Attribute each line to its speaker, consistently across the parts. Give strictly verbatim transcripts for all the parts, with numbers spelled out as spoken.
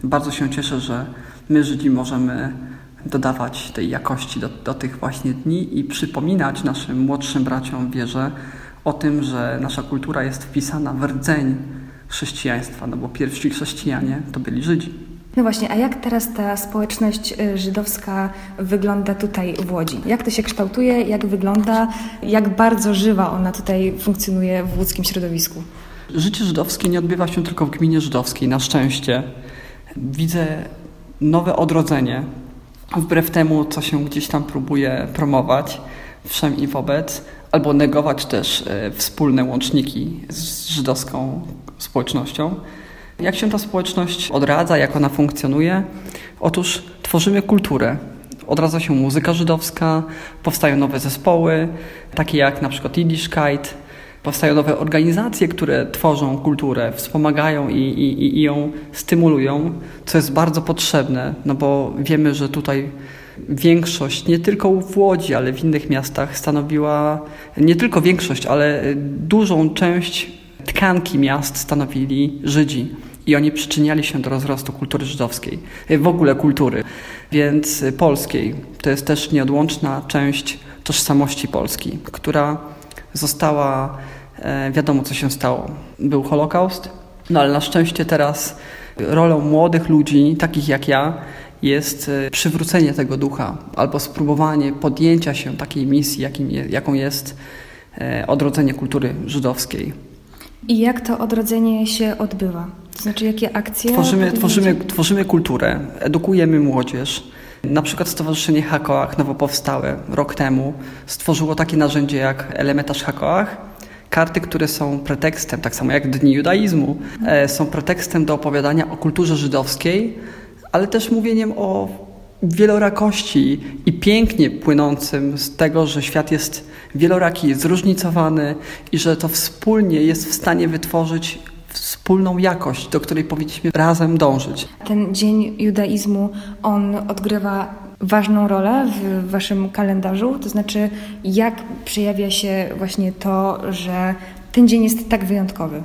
Speaker 1: Bardzo się cieszę, że my, Żydzi, możemy dodawać tej jakości do, do tych właśnie dni i przypominać naszym młodszym braciom w wierze o tym, że nasza kultura jest wpisana w rdzeń chrześcijaństwa, no bo pierwsi chrześcijanie to byli Żydzi.
Speaker 2: No właśnie, a jak teraz ta społeczność żydowska wygląda tutaj w Łodzi? Jak to się kształtuje, jak wygląda, jak bardzo żywa ona tutaj funkcjonuje w łódzkim środowisku?
Speaker 1: Życie żydowskie nie odbywa się tylko w gminie żydowskiej, na szczęście. Widzę nowe odrodzenie, wbrew temu, co się gdzieś tam próbuje promować wszem i wobec, albo negować też wspólne łączniki z żydowską społecznością. Jak się ta społeczność odradza, jak ona funkcjonuje? Otóż tworzymy kulturę. Odradza się muzyka żydowska, powstają nowe zespoły, takie jak na przykład Yiddishkeit. Powstają nowe organizacje, które tworzą kulturę, wspomagają i, i, i ją stymulują, co jest bardzo potrzebne, no bo wiemy, że tutaj większość, nie tylko w Łodzi, ale w innych miastach stanowiła, nie tylko większość, ale dużą część tkanki miast stanowili Żydzi. I oni przyczyniali się do rozrostu kultury żydowskiej, w ogóle kultury, więc polskiej. To jest też nieodłączna część tożsamości Polski, która została, wiadomo co się stało. Był Holokaust, no ale na szczęście teraz rolą młodych ludzi, takich jak ja, jest przywrócenie tego ducha albo spróbowanie podjęcia się takiej misji, jakim je, jaką jest odrodzenie kultury żydowskiej.
Speaker 2: I jak to odrodzenie się odbywa? To znaczy, jakie akcje?
Speaker 1: Tworzymy, tworzymy, tworzymy kulturę, edukujemy młodzież. Na przykład Stowarzyszenie Hakoach, nowo powstałe, rok temu, stworzyło takie narzędzie jak Elementarz Hakoach. Karty, które są pretekstem, tak samo jak Dni Judaizmu, są pretekstem do opowiadania o kulturze żydowskiej, ale też mówieniem o wielorakości i pięknie płynącym z tego, że świat jest wieloraki, zróżnicowany i że to wspólnie jest w stanie wytworzyć wspólną jakość, do której powinniśmy razem dążyć.
Speaker 2: Ten Dzień Judaizmu, on odgrywa ważną rolę w waszym kalendarzu? To znaczy, jak przejawia się właśnie to, że ten dzień jest tak wyjątkowy?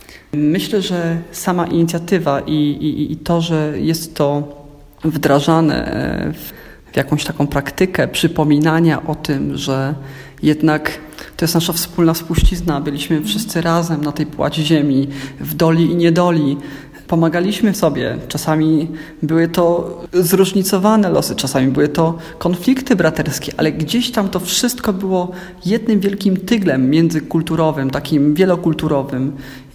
Speaker 1: Myślę, że sama inicjatywa i, i, i to, że jest to wdrażane w, w jakąś taką praktykę przypominania o tym, że jednak to jest nasza wspólna spuścizna. Byliśmy wszyscy razem na tej płaci ziemi, w doli i niedoli. Pomagaliśmy sobie. Czasami były to zróżnicowane losy, czasami były to konflikty braterskie, ale gdzieś tam to wszystko było jednym wielkim tyglem międzykulturowym, takim wielokulturowym.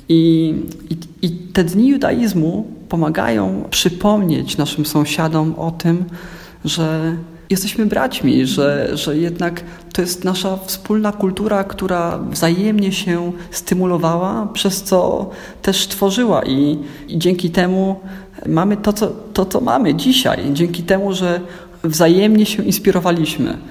Speaker 1: I, i, i te dni judaizmu pomagają przypomnieć naszym sąsiadom o tym, że jesteśmy braćmi, że, że jednak to jest nasza wspólna kultura, która wzajemnie się stymulowała, przez co też tworzyła i, i dzięki temu mamy to co, to, co mamy dzisiaj, dzięki temu, że wzajemnie się inspirowaliśmy.